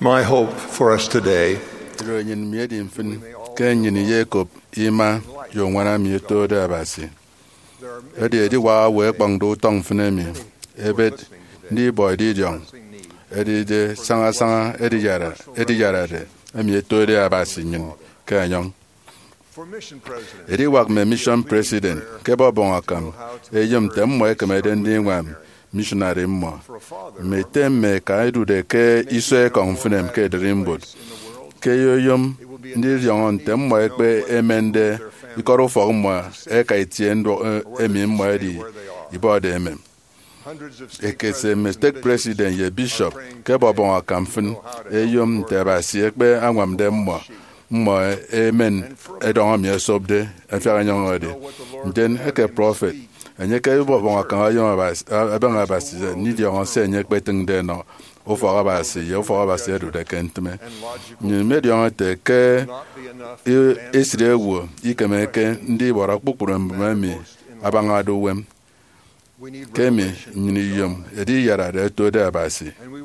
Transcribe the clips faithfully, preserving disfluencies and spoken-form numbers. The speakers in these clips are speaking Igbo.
My hope for us today Royin miedi mfin kenyin Jacob ima yo wana mi to da basi. Edi edi wa we bangdo tong fnemi. Ebet ndi boy di jong. Edi de sanga sanga edi yara edi yara de. Ami to da basi nyin kanyong. Edi wak me mission president ke bo bon akam. E yum tem mo e kemeden di wam. Missionary mo me temme ka edu de ke iso e konfinem ke drimbot ke yoyom ndi yon temmo e pe emende ikoro fo mo e ka itiendo emi mo di ibode emem e ke se mistake president ye bishop ke bobon akamfin e yom te ba si e pe anwam de mo mo emen e don mi sobde e fi anyon ode den e ke prophet anye ke bo bon akan ayon abas aban abas ni di on se anye peteng de no o fo abas ye o fo abas de de kentme ni me di on te ke esire wo ikeme ke ndi bora kpukpuru mbami aban ado wem kemi ni yom edi yara de to de abas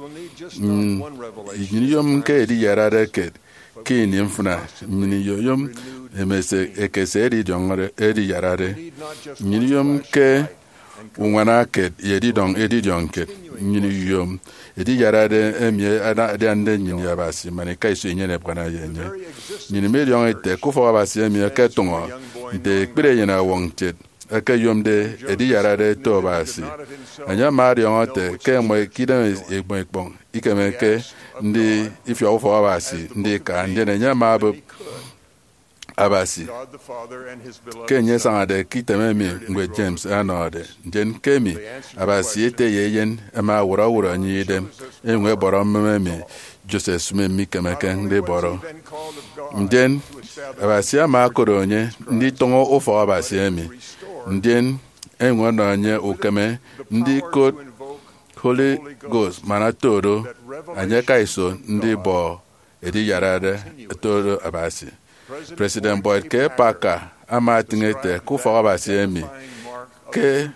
ni yom ke edi yara de ke kini mfuna ni yom emese ekese edi jongre edi yarare ni yom ke unwana ke edi dong edi jonke ni yom edi yarare emie ada ade ande ni yabasi mane kai so nyene bwana yenye ni me yon ete ko fo abasi emie ke tongo de kpere yena wongte aka yom de edi yarare to basi anya mari yon ete ke mo kidan egbon egbon ikeme ke ndi if you offer abasi ndi ka ndi nya mabu abasi kenye sangade kitememi ngwe James anode jen kemi abasi ete yeyen ama wura wura nyide enwe boro mmemi Joseph Smith kemeke ndi boro jen abasi ama akoro onye ndi tongo ofo abasi emi jen enwe no onye okeme ndi ko Holy Ghost mana toro anye kaiso ndi bo edi yarade toro abasi President Boyd K. Parker ama tingete ku fa abasi emi ke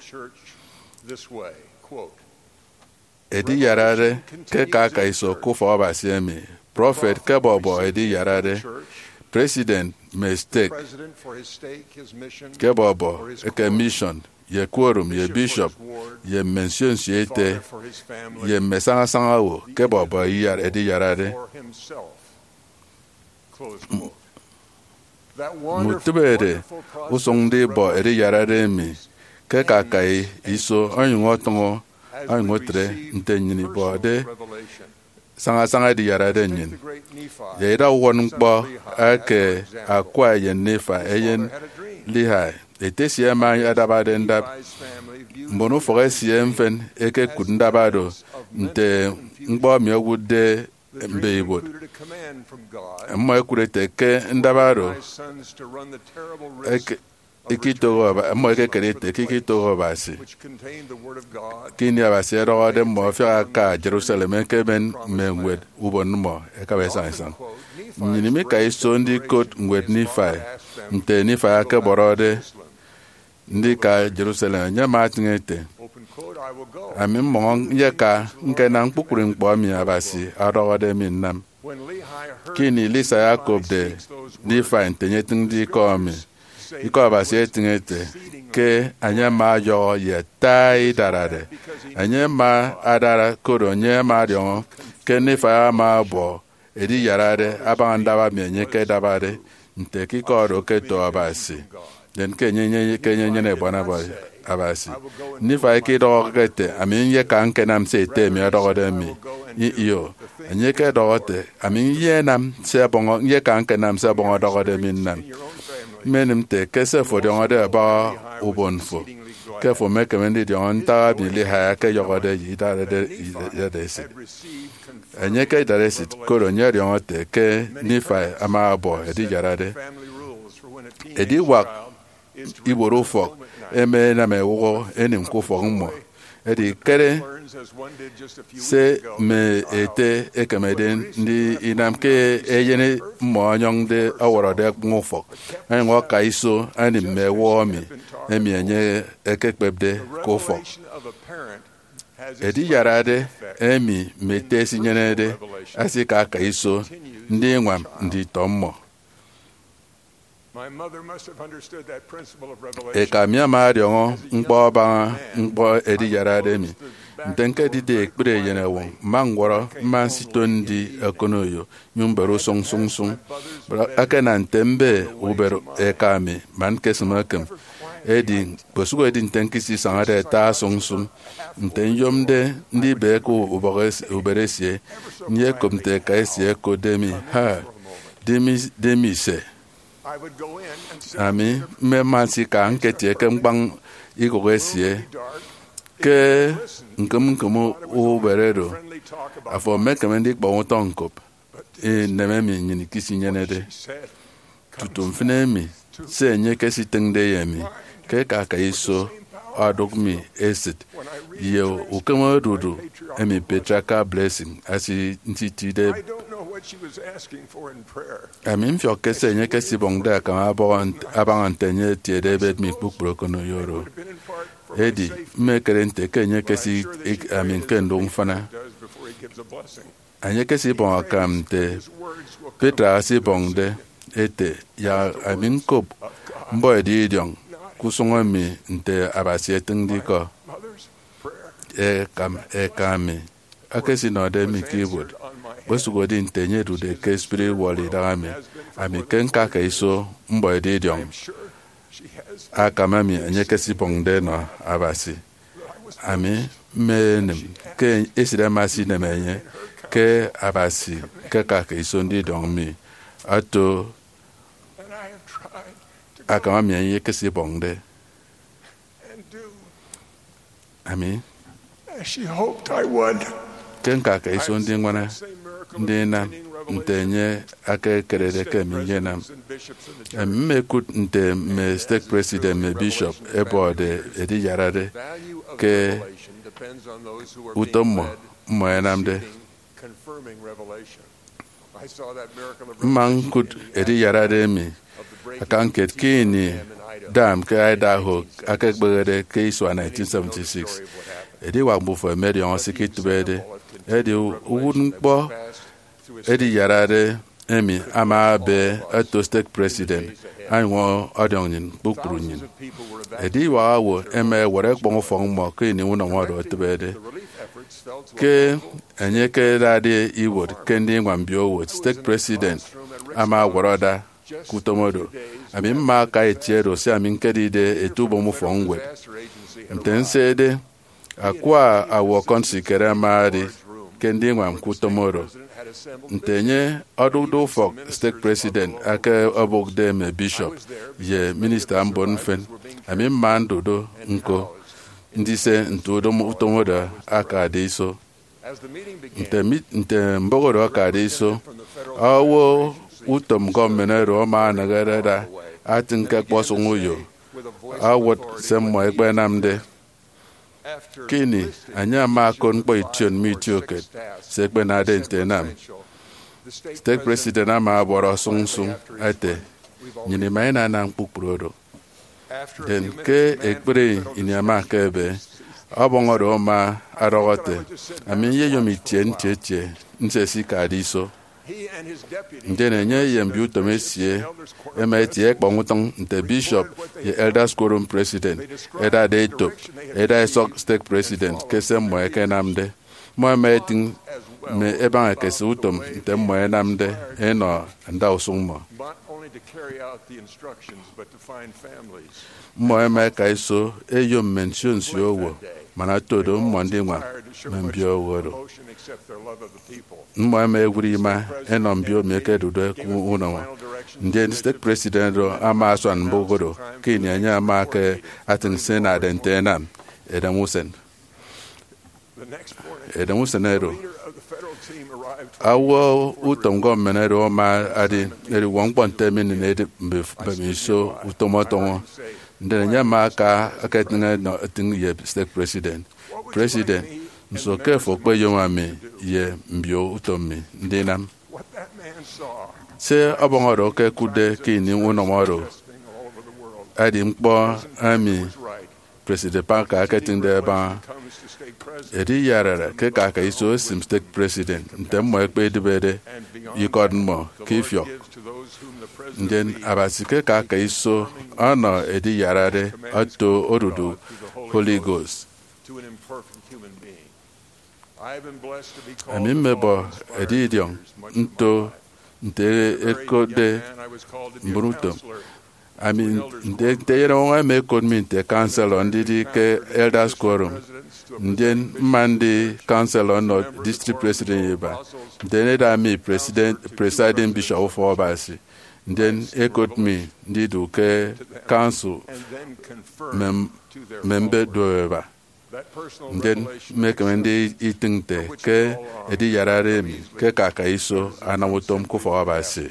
edi yarade ke ka kaiso ku fa abasi emi Prophet ke bobo edi yarade President mistake ke bobo ke mission ye quorum ye bishop ye mention siete ye mesanga sanga wo ke bobo yar edi yarade mutubere usongde bo edi yarade mi ke kakai iso anyungo tongo anyungo tre ntenyini bo de sanga sanga di yarade nyin ye da won gbo ake akwa ye nefa eyen lihai etesi ema adabade ndab mbono foresi emfen eke kundabado nte ngbo mi ogude mbeibo amma ekurete ke ndabado eke ikito ba amma eke kerete ikito ba si kini abasi ero de mo fi aka Jerusalem ke ben menwed ubon mo e ka besa san ni mi kai so ndi kot ngwed ni fa nte ni fa ke borode ndi ka Jerusalem nya matingete ami mo ye ka nke na mkpukuru mkpo mi abasi arode mi nam kini lisa Jacob de ni fa ntenye ndi ko mi iko abasi etingete ke anya ma yo ye tai darade anya ma adara koro nye ma dio ke ni fa ma bo edi yarade abanda ba mi nye ke dabade nte ki ko ro ke to abasi den ke nyenye ke nyenye ne bona ba abasi ni fa ke do gete amin ye kan ke nam se te mi do de mi iyo anye ke do te amin ye nam se bon ye kan ke nam se bon do de mi nam menim te ke se fo de de ba ubon fo ke fo me ke ndi de on ta bi le ha ke yo de yi da de de de se anye ke da se ko ro nya de on te ke ni fa ama bo e di jarade e di wa iboro fo eme na me wo enim ko fo mo e di kere se me ete ekemeden ndi inam ke eyene mo nyong de aworo de ngofo en wo kaiso ani me wo mi emi enye ekekpebde ko fo edi yarade emi metesi nyenede asi ka ka iso ndị nwam ndị tommo e ka mi amari on nkpo ba nkpo edi yarade mi ntenke dide ekpere yene wo mangworo mansito ndị ekonoyo nyumbero song song song akena ntembe ubero e ka mi man kesmakem edi posugo edi ntenkisi sangade ta song song nten yomde ndị be ko uberesie nye komte ka esie ko demi ha demi demi se ami me mansi ka nkete ke mgbang igogesie ke nkem nkem uberero afọ mekeme ndị kpọnwụ tọnkop e neme mi nyini kisi nyenede tutum finemi se nye kesi tengde yemi ke ka ka iso adokmi esit ye ukemo dudu emi petraka blessing asi ntitide ami mfio kese nye kesi bongda ka abon abantenye tiede bet mi pukpro kono yoro edi mekere nte kenye kesi ami kendo mfana anye kesi bon akamte petra si bongde ete ya ami nkop mbo edi idiong kusongo mi nte abasi etindiko e kam e kami akesi no de mi keyboard bosugo di nte nye du de ke spirit wali dami ami kenka ka iso mbo edi idiong akamami anye kesi bongde no abasi ami menem ke esida masi nemenye ke abasi ke ka ka iso ndi dong mi ato akamami anye kesi bongde ami She hoped I would. kenka ka iso ndị ngwana ndị na ntenye aka kerere ke minye na mmekut nte me state president me bishop ebode edi yarade ke utommo mo enamde mankut edi yarade mi akanket kini dam ke Idaho aka gbegede ke iso nineteen seventy-six edi wa mbu for meri on sikit bede edi ugun po edi yarade emi ama be ato state president anwo odionin bukrunin edi wa wo eme wore gbon fo mo ke ni wona woro tebede ke enye ke dade iwo ke ndi ngwambio wo state president ama woroda kutomodo ami mma ka etiero si ami nkedide etubo mu fo ngwe ntensede akwa awo konsikere mari kendi ngwa kutomoro ntenye odudu fok state president aka obogde me bishop ye minister mbonfen ami mandodo nko ndise ntodo mutomoda aka deiso ntemi ntem mbogoro aka deiso awo utom gọọmenti ma nagarada atinke kposo nguyo awot semmo egbe namde kini anya ma kon po ition mitioke sekbe na de ntenam state president ama aboro sungsung ate nyini maina na mkpukprodo den ke ekpere inyama kebe abongoro ma arogote ami ye yomi tien tietie nsesi kadiso ndene nye yembi utomesie emeti ekpongutong nte bishop ye elders quorum president eda de top eda sok state president kese mo ekenamde mo meeting me eba kese utom nte mo enamde eno nda usungmo mo eme kaiso eyo mention si owo mana todo mo ndi nwa mbio woro mmo eme egwurima eno mbio meke dudo ku uno ndi state president ro ama aswan mbogoro kini anya ama ke atin sena dentena edamusen edamusen ero awo utom gọọmenti ma adi eri one point ten min ne de bemiso utomoto ndene nyama ka akatinga no tin ye state president president so careful pe yo mami ye mbio utomi ndinam se abongoro ke kude kini uno moro adi mpo ami president pa ka ketin de ba edi yarara ke ka ka iso sim state president ntem mo ekpe dibede yikod mo kifyo then abasi ke ka ka iso ana edi yarare ato orudu Holy Ghost Amin mebo edi diong nto nte ekode bruto I mean, they they don't make me the council on the elders quorum. Then Monday council on the district president. Then it me president presiding bishop of Obasi. Then echoed me did okay council mem member doeva. Then make me eating the ke edi yarare mi ke kakaiso anamutom ko for Obasi.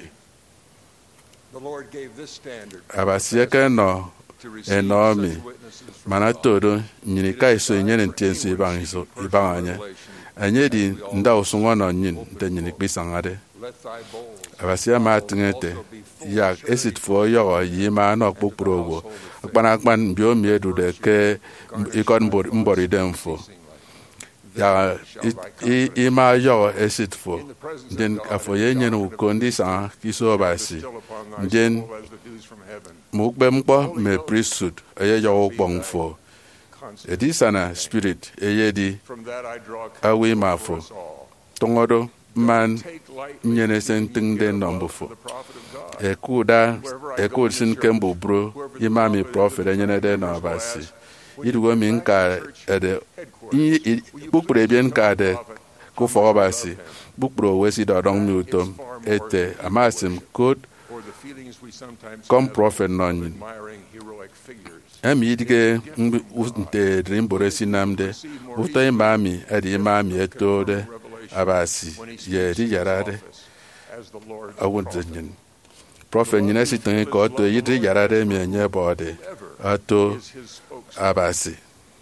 Abasia ka no enomi mana todo nyini kai so nyene ntenso ibang so ibang anya anye di nda osungwa no nyin nte nyini kpisangade abasia ma tingete ya esit fo yo yima no kpokporogo akpana akpan bio miedu de ke ikon mbori demfo ya ima yo esit fo den afoye nyene ukondi sa kiso basi den mukbe mkpo me priesthood eye yo gbong fo edisana spirit eye di awi mafo tongodo man nyene senting den nombo fo ekuda ekud sin kembo bro imami prophet nyene de na basi idugo min ka ede bukpure bien ka de ko fo basi bukpro wesi do dong mi utom ete amasim code comme prophet non am yidige nte drimbore sinamde ufta imami edi imami etode abasi ye di yarade awundenyin prophet nyina sitan ko to yidi yarade mi enye bode ato abasi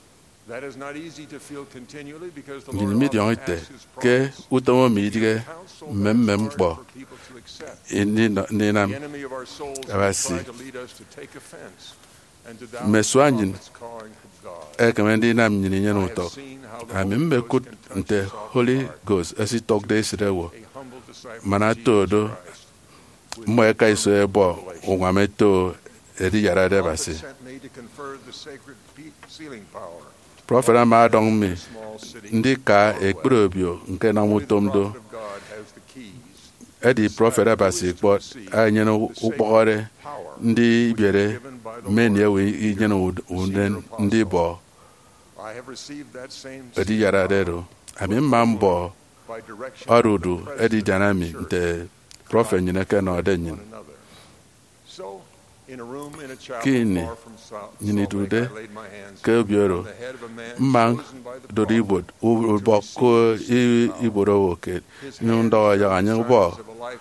Gini mi diyon ite ke utomo mi dige mem mem bo ini ni nam abasi meswanyin e kemendi nam nyini nyeno to amim be kut nte Holy Ghost asi talk de sirewo mana todo mo e kai so e bo onwameto edi yarade basi Prophet ama dong mi ndi ka ekprobio nke na mutomdo edi prophet abasi kpo anyeno ukpore ndi biere meni ewe inyeno unden ndi bo edi yaradero ami mambo arudu edi janami nte prophet nyine ke na odenyin kini nyini dude ke bioro mang do ribod u bo ko iboro woke nyundo ya anya bo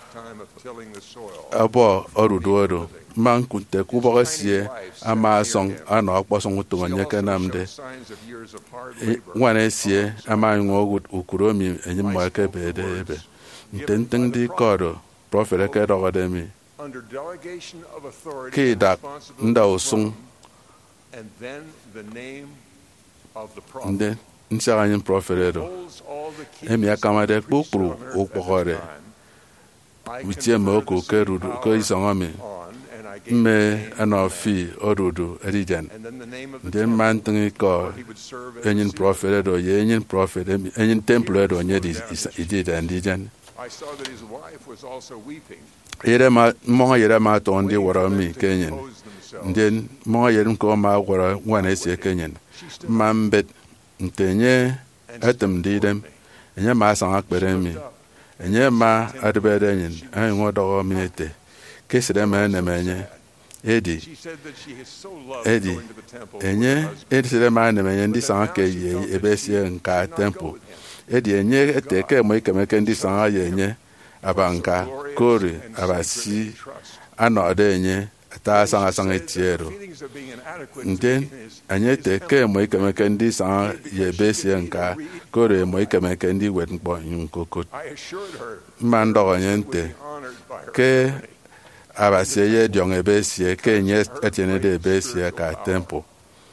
abo orudodo man kunte ku bo sie ama song ana okposong to nya kanamde wane sie ama ngo ukuromi enyim ma ke bede ebe ntenteng di kodo prophet ke do gademi under delegation of authority Kidak nda osung and then the name of the prophet nde nshaganyin prophet do emi akamade kpukpuru okpokore witie moko kerudu ko isongami me anofi orudu erijan nde mantingi ko enyin prophet do yenyin prophet enyin temple do nyedi idida ndijan I saw that his wife was also weeping. Yere ma mo yere ma to ndi woro mi kenyen den mo yere ko ma woro wana se kenyen mambet ntenye atem didem enye ma san akpere mi enye ma adbere nyen an ngo do mi ete kesere ma na menye edi edi enye edi ma na menye ndi san ke ye ebesie nka temple edi enye ete ke mo ikemeke ndi san aye enye abanka kore abasi anode enye ta sanga sanga tiero nten anye te ke mo ikemeke ndi san ye besie nka kore mo ikemeke ndi wet npo nkoko mando onyente ke abasi ye diong ebesie ke enye etene de besie ka tempo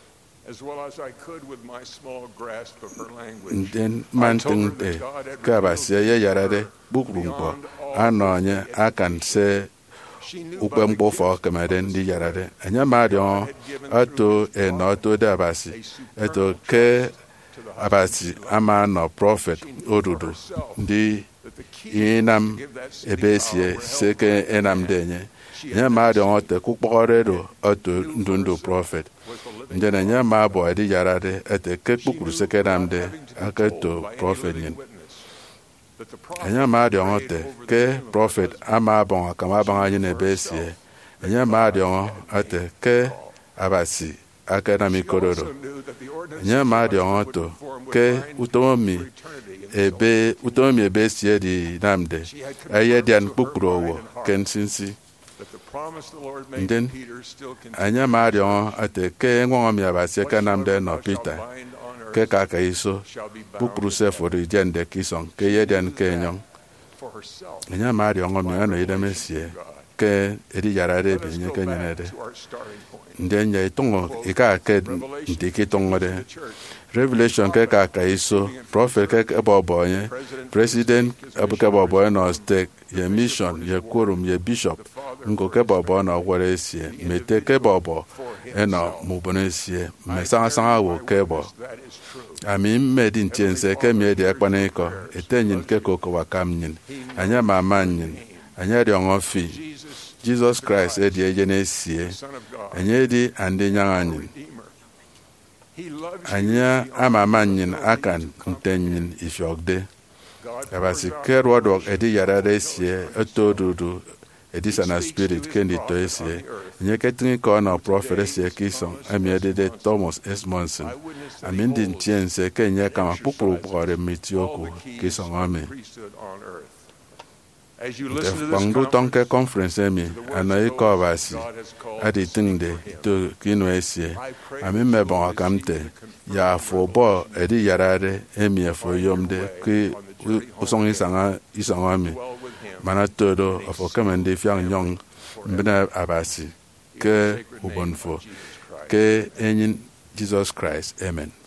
as well as I could with my small grasp of her language. Ndị mantinte ka abasie ye yarade bukrumpo anonye akan se ukwe mkpofo kemede ndị yarade anya madio ato enoto de abasi eto ke abasi ama no prophet odudu ndị inam ebesie seke enam denye nya madio ote kukpokореdo ato ndundu prophet ndị na nya ma bo edi yarade ete ke kpukuru seke namde akato prophet nyen enya ma dị ọṅụ te ke prophet ama abụọ kama abụọ anyị na-ebe esie enya ma dị ọṅụ ate ke abasi aka na mikororo enya ma dị ọṅụ to ke utomi ebe utomi ebe esie dị namde eye dị an kpukpuru owo ke nsinsi ndị enya ma dị ọṅụ ate ke nwanwami abasi aka namde nọ Peter ke ka ka iso pukuru se fori jende kison ke yeden ke nyong nya ma ri ongo mi ano ide mesie ke edi yarare bi nye ke nyenede nde nya itongo ika ke ndiki tongo de revelation ke ka ka iso prophet ke bobo ye president abuka bobo no stake ye mission ye quorum ye bishop ngo ke bobo no gwere sie mete ke bobo eno mubonesie me sanga sanga wo ke bo ami mmedi ntiense ke mi edi akpaniko etenyin ke koko wakamnyin anya mamanyin anya di ongofi Jesus Christ edi ejenesie anya edi andi nyanganyin anya amamanyin akan ntenyin ifyogde abasi kerwadok edi yarade sie etodudu edi sana spirit kendi to esie nye ketini ko na prophet esie kison ami edede Thomas S. Monson ami ndi ntiense kenye kama pupuru pukore mitioku kison ame Pangdu tonke conference emi anayi ko abasi adi tingde to kino esie ami mebon akamte ya fobo edi yarade emi efo yomde ki usong isanga isanga ame mana todo ofo kamende fiang nyong mbina abasi ke ubonfo ke enyin Jesus Christ amen.